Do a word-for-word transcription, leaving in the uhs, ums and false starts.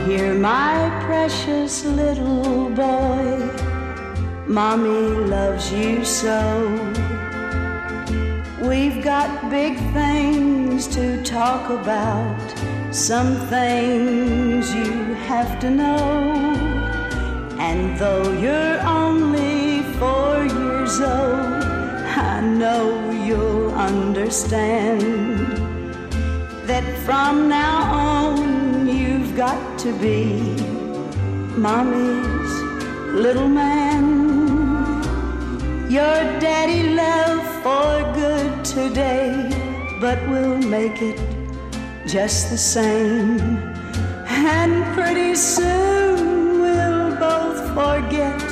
Hear my precious little boy, Mommy loves you so. We've got big things to talk about, some things you have to know. And though you're only four years old, I know you'll understand that from now on you've got to be Mommy's little man. Your daddy left for good today, but we'll make it just the same. And pretty soon we'll both forget